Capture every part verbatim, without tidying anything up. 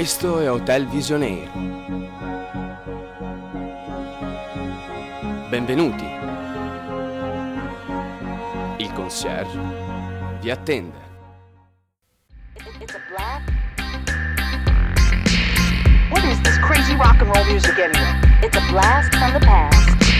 Questo è Hotel Visionaire. Benvenuti. Il concierge vi attende. What is this crazy rock and roll music anyway? It's a blast from the past.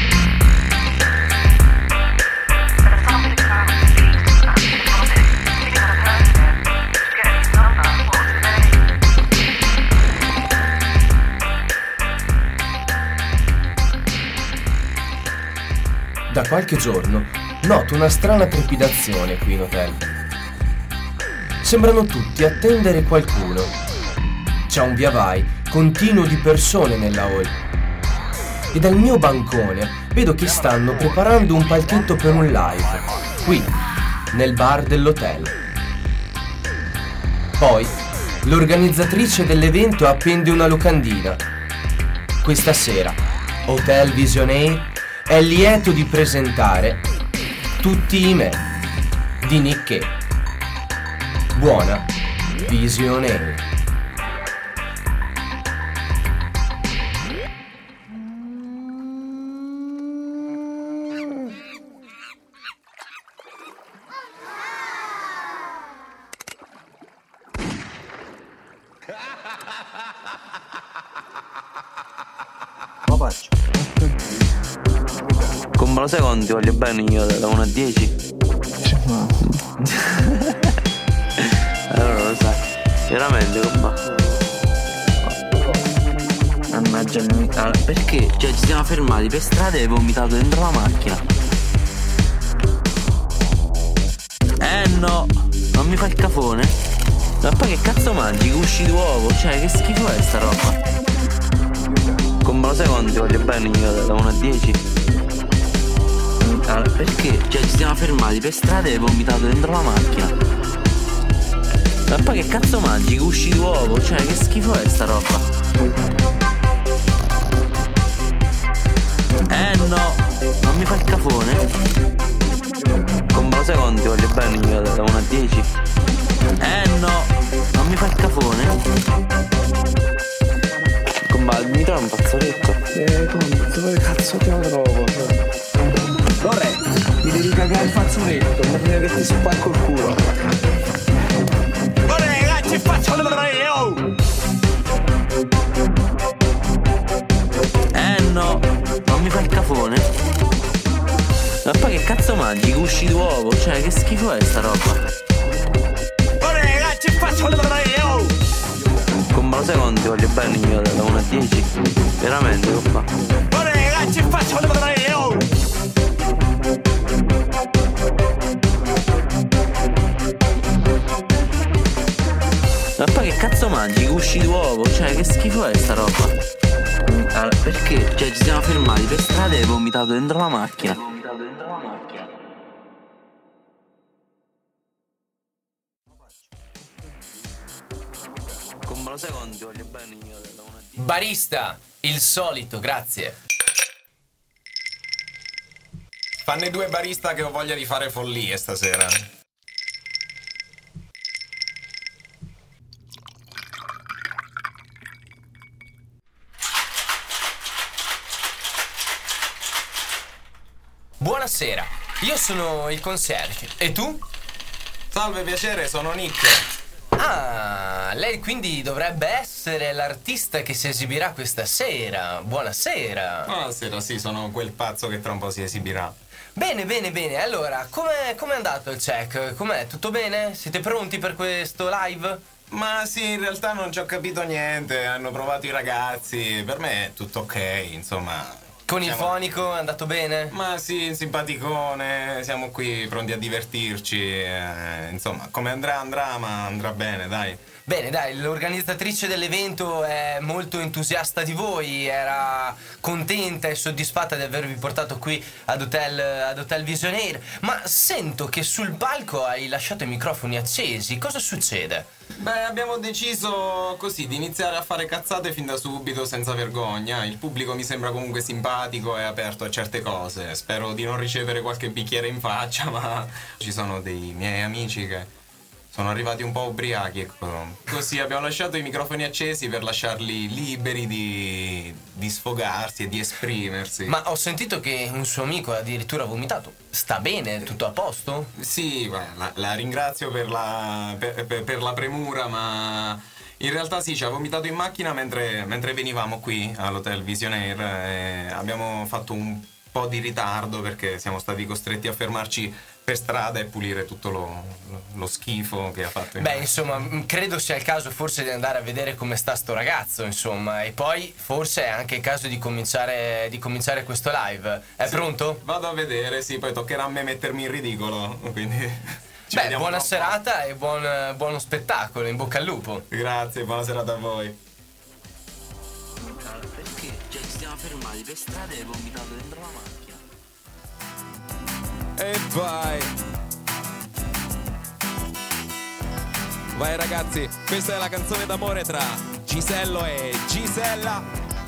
Da qualche giorno noto una strana trepidazione qui in hotel. Sembrano tutti attendere qualcuno. C'è un via vai continuo di persone nella hall. E dal mio bancone vedo che stanno preparando un palchetto per un live, qui, nel bar dell'hotel. Poi, l'organizzatrice dell'evento appende una locandina. Questa sera, Hotel Visionaire è lieto di presentare Tutti i me di Nicché. Buona Visionaire. Lo faccio. Come lo sai quando ti voglio bene io da uno a dieci? Allora lo sai. Veramente compa. Mannaggia il mio. Allora, perché? Cioè ci siamo fermati per strada e hai vomitato dentro la macchina. Eh no, non mi fa il cafone. Ma poi che cazzo mangi? Gusci d'uovo? Cioè che schifo è sta roba? Come lo sai quando ti voglio bene io da uno a dieci? Allora, perché? Cioè ci siamo fermati per strada e hai vomitato dentro la macchina. Ma poi che cazzo mangi? Gusci d'uovo? Cioè che schifo è sta roba? Eh no, non mi fa il cafone. Come lo sai quando ti voglio bene io da uno a dieci? Eh no, non mi fa il cafone. Compa, mi trovo un fazzoletto. Eh, come? Dove cazzo te lo trovo? Lore, mi devi cagare il fazzoletto, ma che ti spacco il culo. Lore, ragazzi, faccio le lore, oh! Eh no, non mi fa il cafone. Ma poi che cazzo mangi? Gusci d'uovo? Cioè che schifo è sta roba? Lore, ragazzi, faccio le lore, oh! Come lo sai quando ti voglio bene io da uno a dieci? Veramente, compa. Lore, ragazzi, faccio le lore, oh! Ma poi che cazzo mangi? Gusci d'uovo? Cioè che schifo è sta roba? Allora, perché? Cioè ci siamo fermati per strada e hai vomitato dentro la macchina. Vomitato dentro la macchina. Come lo sai quando ti voglio bene io da una dieci? Barista, il solito, grazie. Fanne due barista che ho voglia di fare follie stasera. Buonasera, io sono il concierge. E tu? Salve, piacere, sono Nick. Ah, lei quindi dovrebbe essere l'artista che si esibirà questa sera. Buonasera. Buonasera, sì, sono quel pazzo che tra un po' si esibirà. Bene, bene, bene. Allora, com'è, com'è andato il check? Com'è? Tutto bene? Siete pronti per questo live? Ma sì, in realtà non ci ho capito niente, hanno provato i ragazzi, per me è tutto ok, insomma. Con il siamo... fonico è andato bene? Ma sì, simpaticone, siamo qui pronti a divertirci, eh, insomma, come andrà andrà, ma andrà bene, dai. Bene, dai, l'organizzatrice dell'evento è molto entusiasta di voi, era contenta e soddisfatta di avervi portato qui ad Hotel, ad Hotel Visionaire, ma sento che sul palco hai lasciato i microfoni accesi, cosa succede? Beh, abbiamo deciso così di iniziare a fare cazzate fin da subito senza vergogna. Il pubblico mi sembra comunque simpatico e aperto a certe cose. Spero di non ricevere qualche bicchiere in faccia, ma ci sono dei miei amici che sono arrivati un po' ubriachi, ecco. Così abbiamo lasciato i microfoni accesi per lasciarli liberi di, di sfogarsi e di esprimersi. Ma ho sentito che un suo amico ha addirittura vomitato. Sta bene? Tutto a posto? Sì, guarda, la, la ringrazio per la, per, per, per la premura, ma in realtà sì, ci ha vomitato in macchina mentre, mentre venivamo qui all'Hotel Visionaire e abbiamo fatto un po' di ritardo perché siamo stati costretti a fermarci per strada e pulire tutto lo, lo schifo che ha fatto in Beh, macchina. insomma, credo sia il caso forse di andare a vedere come sta sto ragazzo, insomma, e poi forse è anche il caso di cominciare, di cominciare questo live. È Sì, pronto? Vado a vedere, sì, poi toccherà a me mettermi in ridicolo, quindi ci Beh, vediamo buona tra un po'. serata e buon, buono spettacolo, in bocca al lupo. Grazie, buona serata a voi. Perché? Cioè, ci stiamo fermati per strada e hai vomitato dentro la macchina. E vai. Vai ragazzi, questa è la canzone d'amore tra Gisello e Gisella.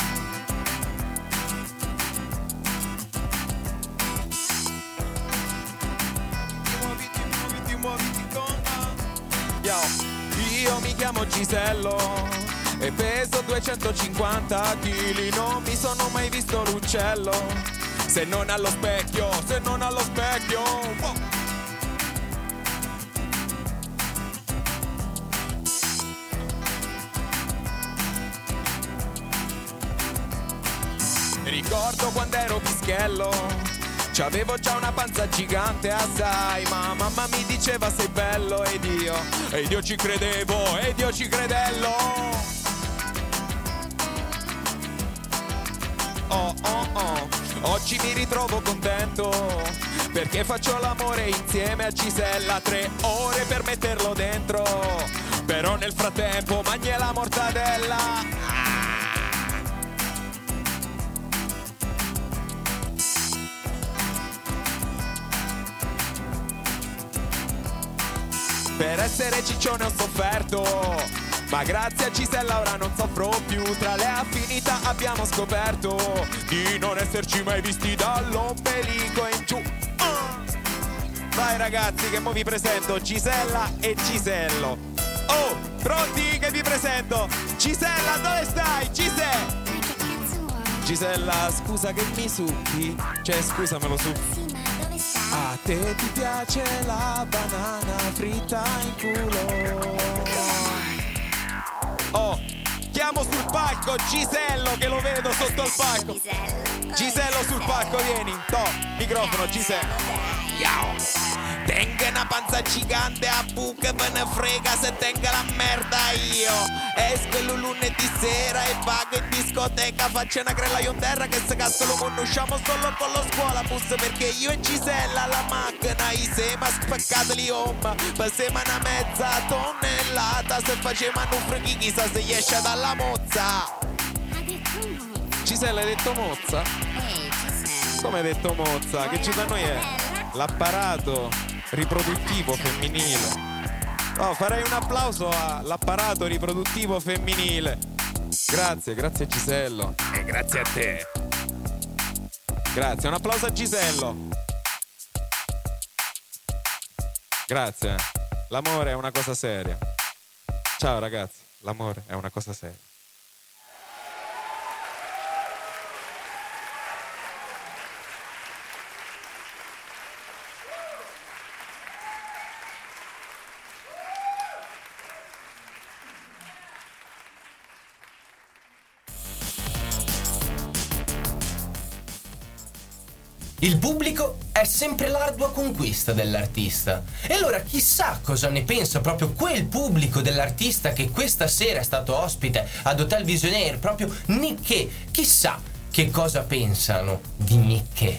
Muoviti, muoviti, muoviti con Yo, io mi chiamo Gisello e peso duecentocinquanta chili, non mi sono mai visto l'uccello. Se non allo specchio, se non allo specchio. Wow. Ricordo quando ero pischello, c'avevo già una panza gigante assai, ma mamma mi diceva sei bello ed io, ed io ci credevo, ed io ci credello. Oh oh oh, oggi mi ritrovo contento perché faccio l'amore insieme a Gisella, tre ore per metterlo dentro, però nel frattempo mangi la mortadella. Ah. Per essere ciccione ho sofferto, ma grazie a Gisella ora non soffro più. Tra le affinità abbiamo scoperto di non esserci mai visti dall'ombelico in giù. uh. Vai ragazzi che mo vi presento Gisella e Gisello. Oh, pronti che vi presento Gisella, dove stai? Gisella Gisella, scusa che mi succhi, cioè scusamelo su. A te ti piace la banana fritta in culo. Oh, chiamo sul palco Gisello che lo vedo sotto il palco. Gisello sul palco, vieni. To, microfono Gisello. Yo. Tenga una panza gigante a buca, me ne frega se tenga la merda io. Esco il lunedì sera e pago in discoteca, faccio una grella io in terra che se cazzo lo conosciamo solo con lo scuola bus, perché io e Gisella la macchina insieme a spaccato li home, passiamo una mezza tonnellata, se facevano un frighi chissà se esce dalla mozza. Gisella hai detto mozza? Come hai detto mozza? Che ci da noi è l'apparato riproduttivo femminile. Oh, farei un applauso all'apparato riproduttivo femminile. Grazie, grazie Gisello. E grazie a te. Grazie, un applauso a Gisello. Grazie. L'amore è una cosa seria. Ciao ragazzi, l'amore è una cosa seria. Il pubblico è sempre l'ardua conquista dell'artista. E allora chissà cosa ne pensa proprio quel pubblico dell'artista che questa sera è stato ospite ad Hotel Visionaire, proprio Nicché. Chissà che cosa pensano di Nicché.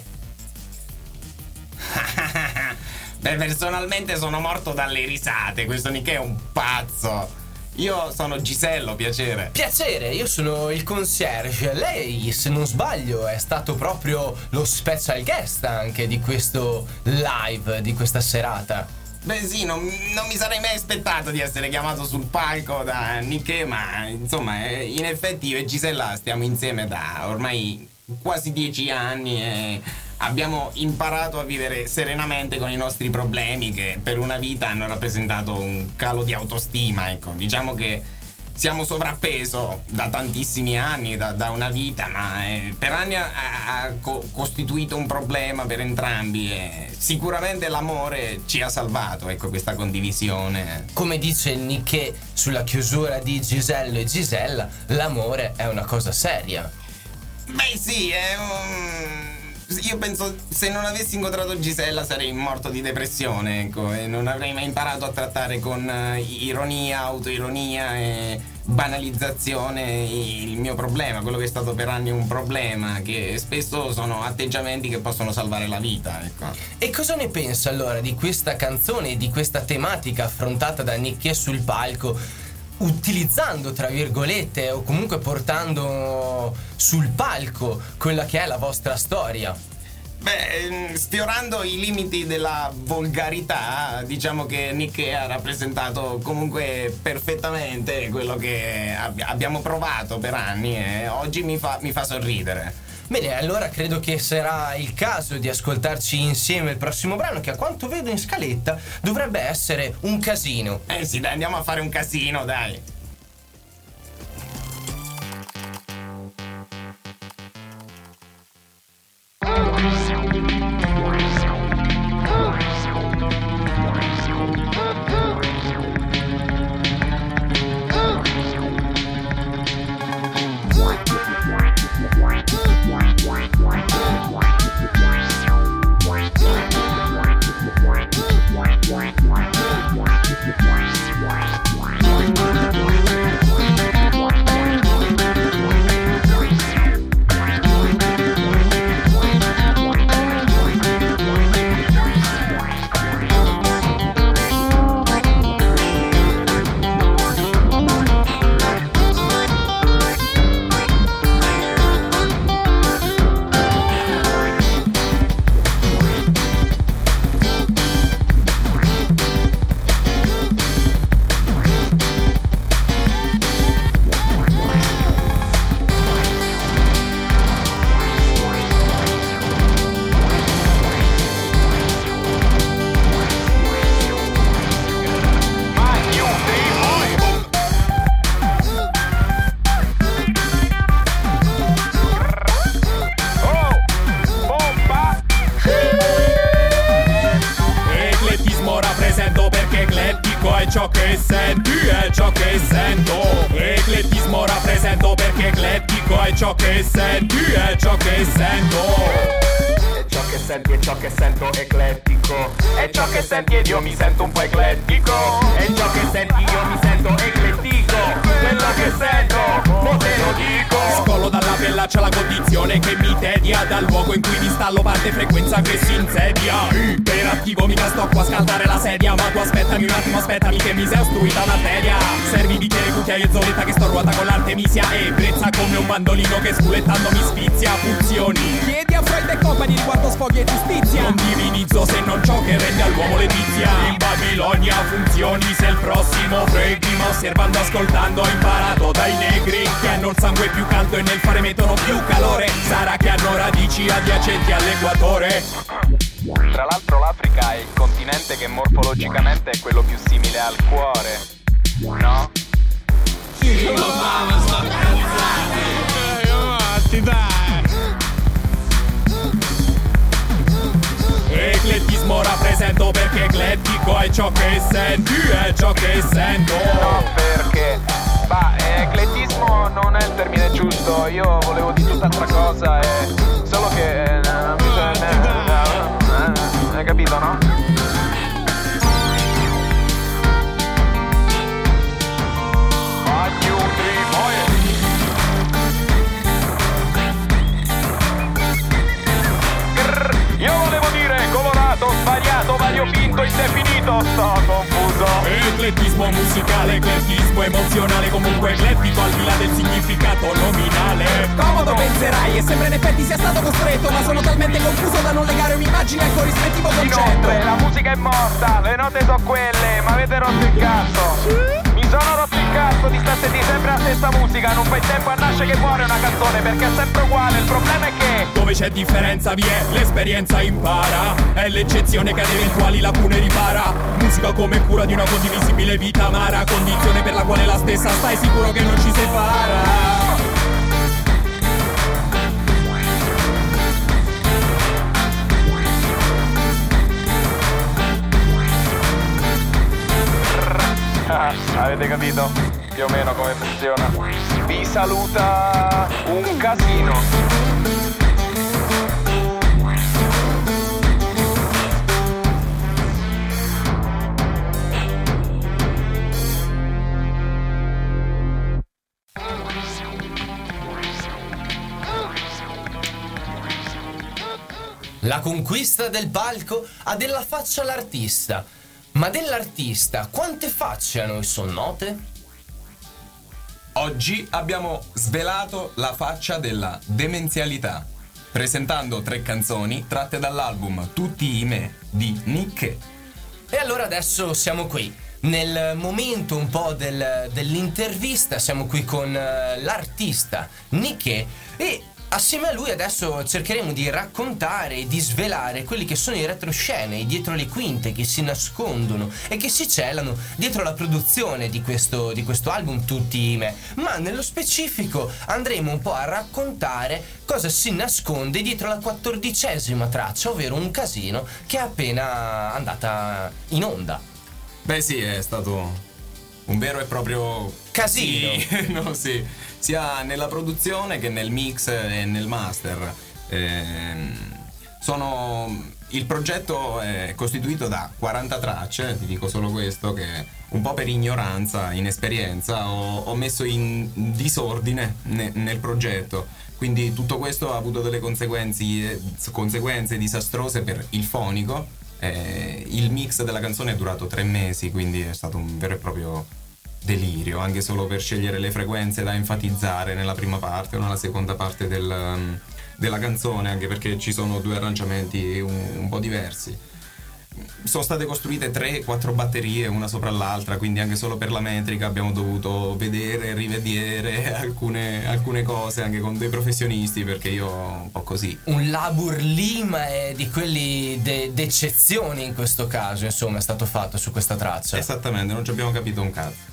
Beh, personalmente sono morto dalle risate. Questo Nicché è un pazzo. Io sono Gisello, piacere. Piacere, io sono il concierge. Lei, se non sbaglio, è stato proprio lo special guest anche di questo live, di questa serata. Beh sì, non, non mi sarei mai aspettato di essere chiamato sul palco da Nicché, ma insomma, eh, in effetti io e Gisella stiamo insieme da ormai quasi dieci anni e abbiamo imparato a vivere serenamente con i nostri problemi, che per una vita hanno rappresentato un calo di autostima, ecco. Diciamo che siamo sovrappeso da tantissimi anni, da, da una vita, ma eh, per anni ha, ha co- costituito un problema per entrambi e sicuramente l'amore ci ha salvato, ecco, questa condivisione. Come dice il Nick sulla chiusura di Gisello e Gisella, l'amore è una cosa seria. Beh sì, è un... io penso, se non avessi incontrato Gisella sarei morto di depressione, ecco, e non avrei mai imparato a trattare con uh, ironia, autoironia e banalizzazione il mio problema, quello che è stato per anni un problema, che spesso sono atteggiamenti che possono salvare la vita, ecco. E cosa ne pensa allora di questa canzone, di questa tematica affrontata da Nick sul palco, utilizzando tra virgolette o comunque portando sul palco quella che è la vostra storia? Beh, sfiorando i limiti della volgarità, diciamo che Nick ha rappresentato comunque perfettamente quello che ab- abbiamo provato per anni e oggi mi fa, mi fa sorridere. Bene, allora credo che sarà il caso di ascoltarci insieme il prossimo brano, che a quanto vedo in scaletta dovrebbe essere un casino. Eh sì, dai, andiamo a fare un casino, dai. ciò che senti, è ciò che sento. Eclettismo rappresento perché eclettico è ciò che senti, è ciò che sento. È ciò che senti, è ciò che sento, eclettico. È ciò che senti ed io mi sento un po' eclettico. È ciò che senti, io mi sento eclettico. Quello che sento, mo te lo dico. Scollo dalla pella, c'è la condizione che mi tedia. Dal luogo in cui mi installo parte frequenza che si insedia. Iperattivo, mica sto qua a scaldare la sedia. Ma tu aspettami un attimo, aspettami che mi sei ostruita un'arteria. Servi di bicchiere, cucchiaio e zoletta che sto ruota con l'artemisia. Ebbrezza come un mandolino che sculettando mi sfizia. Funzioni chiedi a Freud e compagni riguardo sfoghi e giustizia. Non divinizzo se non ciò che rende all'uomo letizia. In Babilonia funzioni se il prossimo freghi. Ma osservando, ascoltando ho imparato dai negri che hanno il sangue più caldo e nel fare mettono più calore. Sarà che hanno radici adiacenti all'equatore. Tra l'altro l'Africa è il continente che morfologicamente è quello più simile al cuore, no? Io lo famo, sto cazzati, dai. Eclettismo rappresento perché eclettico è ciò che senti, è ciò che sento. No, perché, bah, eclettismo non è il termine giusto. Io volevo dire tutt'altra cosa e solo che eh, non mi hai capito, no? One, two, three, four. Io volevo dire colorato, svariato, variopinto, indefinito. Sto confuso. Eclettismo musicale, eclettismo emozionale. Comunque eclettico al di là del significato nominale. Comodo penserai e sembra in effetti sia stato costretto, ma sono talmente confuso da non legare un'immagine al corrispettivo concetto. Inoltre la musica è morta, le note sono quelle, ma avete rotto il cazzo. Mi Mi sono rotto il cazzo di stasera sempre la stessa musica. Non fai tempo a nascere che muore una canzone, perché è sempre uguale. Il problema è che dove c'è differenza vi è, l'esperienza impara. È l'eccezione che ad eventuali lacune ripara. Musica come cura di una condivisibile vita amara, condizione per la quale la stessa stai sicuro che non ci separa. Ah, avete capito più o meno come funziona? Vi saluta un casino. La conquista del palco ha della faccia l'artista. Ma dell'artista quante facce a noi sono note? Oggi abbiamo svelato la faccia della demenzialità, presentando tre canzoni tratte dall'album Tutti i me di Nicke. E allora adesso siamo qui, nel momento un po' del, dell'intervista, siamo qui con uh, l'artista Nicke e assieme a lui adesso cercheremo di raccontare e di svelare quelli che sono i retroscene, dietro le quinte che si nascondono e che si celano dietro la produzione di questo, di questo album Tutti i me. Ma nello specifico andremo un po' a raccontare cosa si nasconde dietro la quattordicesima traccia, ovvero Un casino, che è appena andata in onda. Beh sì, è stato un vero e proprio casino. Sì, no, sì. Sia nella produzione che nel mix e nel master. Ehm, sono, il progetto è costituito da quaranta tracce, ti dico solo questo, che un po' per ignoranza, inesperienza, ho, ho messo in disordine ne, nel progetto. Quindi tutto questo ha avuto delle conseguenze, conseguenze disastrose per il fonico. Eh, il mix della canzone è durato tre mesi, quindi è stato un vero e proprio delirio, anche solo per scegliere le frequenze da enfatizzare nella prima parte o nella seconda parte del, um, della canzone, anche perché ci sono due arrangiamenti un, un po' diversi. Sono state costruite tre quattro batterie una sopra l'altra, quindi anche solo per la metrica abbiamo dovuto vedere e rivedere alcune, alcune cose anche con dei professionisti, perché io un po' così. Un labor lima è di quelli de- d'eccezione in questo caso, insomma, è stato fatto su questa traccia. Esattamente, non ci abbiamo capito un cazzo.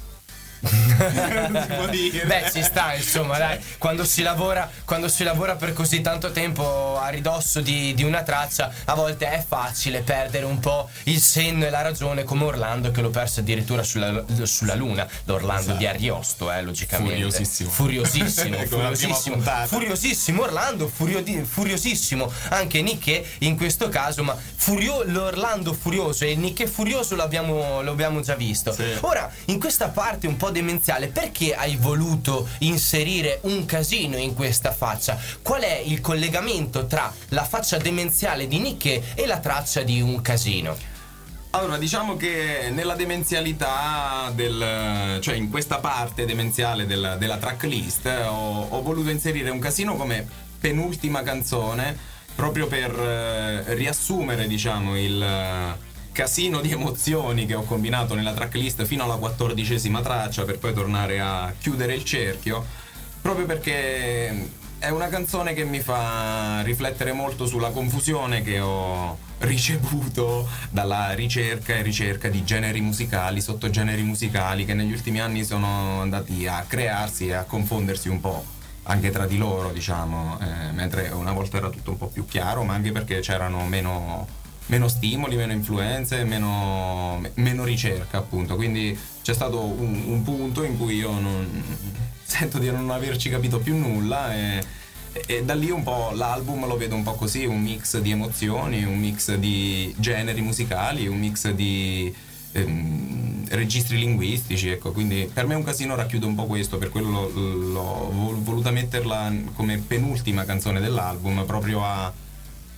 Non si può dire. Beh, ci sta, insomma, dai, quando si lavora quando si lavora per così tanto tempo a ridosso di, di una traccia, a volte è facile perdere un po' il senno e la ragione, come Orlando, che lo perse addirittura sulla, sulla luna. L'Orlando esatto. di Ariosto, eh, logicamente. Furiosissimo. Furiosissimo, furiosissimo. Furiosissimo Orlando, furio, furiosissimo anche Nicke in questo caso, ma furio, l'Orlando furioso e il Nicke furioso l'abbiamo, lo abbiamo già visto. Sì. Ora, in questa parte un po' demenziale, perché hai voluto inserire Un casino in questa faccia? Qual è il collegamento tra la faccia demenziale di Nicke e la traccia di Un casino? Allora, diciamo che nella demenzialità del, cioè in questa parte demenziale del, della tracklist ho, ho voluto inserire Un casino come penultima canzone, proprio per eh, riassumere, diciamo, il casino di emozioni che ho combinato nella tracklist fino alla quattordicesima traccia, per poi tornare a chiudere il cerchio, proprio perché è una canzone che mi fa riflettere molto sulla confusione che ho ricevuto dalla ricerca e ricerca di generi musicali, sottogeneri musicali, che negli ultimi anni sono andati a crearsi e a confondersi un po' anche tra di loro, diciamo, eh, mentre una volta era tutto un po' più chiaro, ma anche perché c'erano meno meno stimoli, meno influenze, meno, meno ricerca, appunto. Quindi c'è stato un, un punto in cui io non sento di non averci capito più nulla e, e da lì un po' l'album lo vedo un po' così, un mix di emozioni, un mix di generi musicali, un mix di ehm, registri linguistici, ecco. Quindi per me Un casino racchiude un po' questo, per quello l'ho voluta metterla come penultima canzone dell'album, proprio a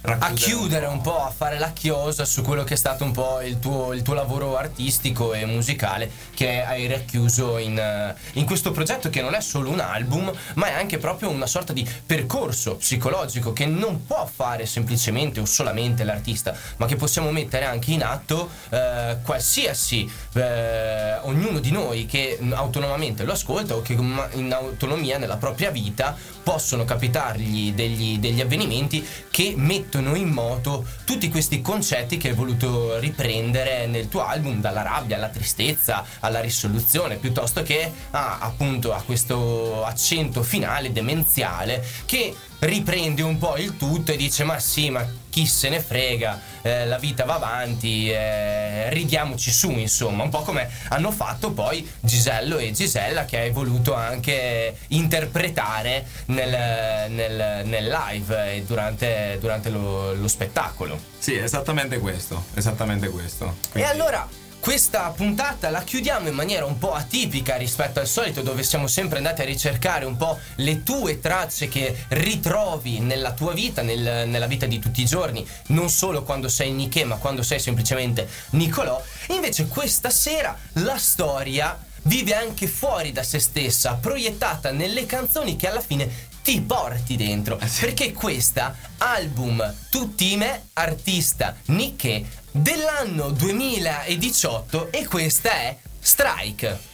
a chiudere un po', a fare la chiosa su quello che è stato un po' il tuo, il tuo lavoro artistico e musicale che hai racchiuso in, in questo progetto, che non è solo un album, ma è anche proprio una sorta di percorso psicologico che non può fare semplicemente o solamente l'artista, ma che possiamo mettere anche in atto eh, qualsiasi eh, ognuno di noi che autonomamente lo ascolta o che in autonomia nella propria vita possono capitargli degli, degli avvenimenti che mettono in moto tutti questi concetti che hai voluto riprendere nel tuo album, dalla rabbia alla tristezza alla risoluzione, piuttosto che ah, appunto a questo accento finale demenziale che riprende un po' il tutto e dice ma sì, ma chi se ne frega, eh, la vita va avanti, eh, ridiamoci su, insomma, un po' come hanno fatto poi Gisello e Gisella, che hai voluto anche interpretare nel, nel, nel live e durante, durante lo, lo spettacolo. Sì, esattamente questo, esattamente questo. Quindi... E allora questa puntata la chiudiamo in maniera un po' atipica rispetto al solito, dove siamo sempre andati a ricercare un po' le tue tracce che ritrovi nella tua vita, nel, nella vita di tutti i giorni, non solo quando sei Niché, ma quando sei semplicemente Nicolò. E invece questa sera la storia vive anche fuori da se stessa, proiettata nelle canzoni che alla fine ti porti dentro, perché questa album Tutti me, artista Niché dell'anno duemiladiciotto, e questa è Strike.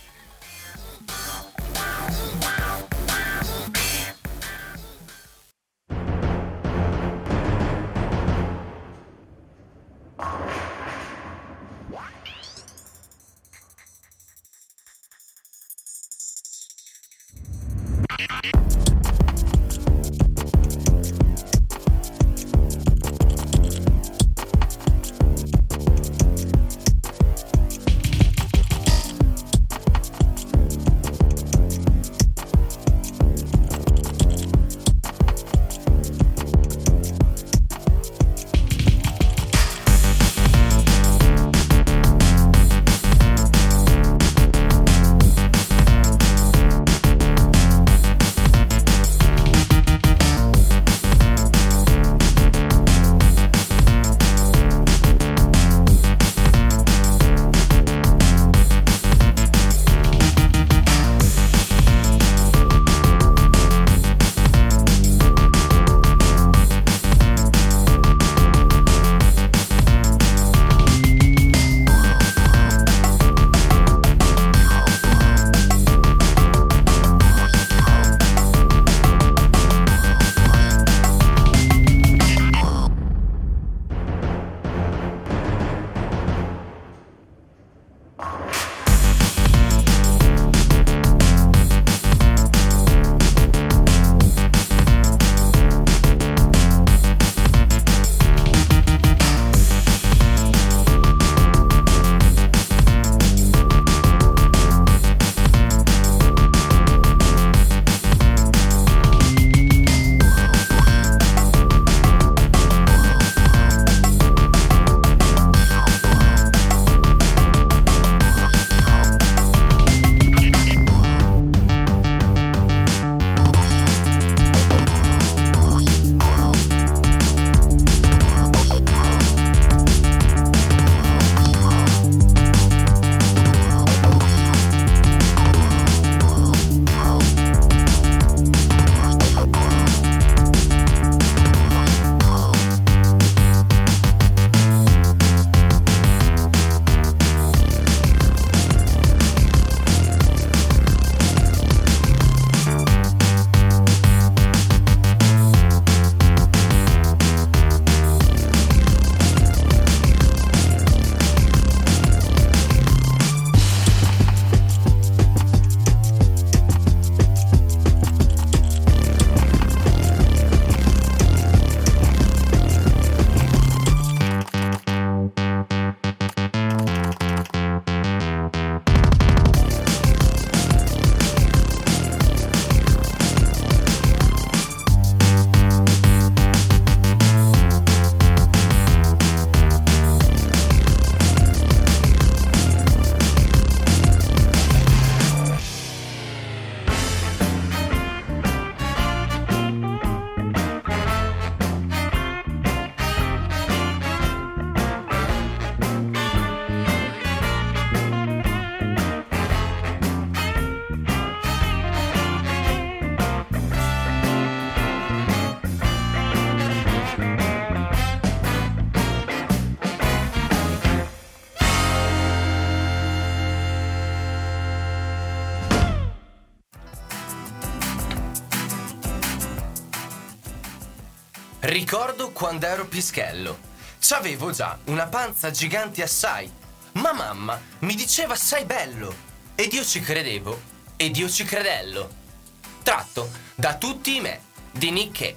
Ricordo quando ero pischello. C'avevo già una panza gigante assai, ma mamma mi diceva sei bello, ed io ci credevo, ed io ci credello. Tratto da tutti i me, di Nicché.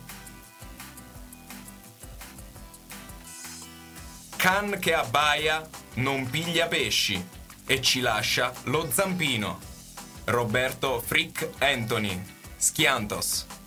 Can che abbaia non piglia pesci e ci lascia lo zampino. Roberto Frick Anthony, Schiantos.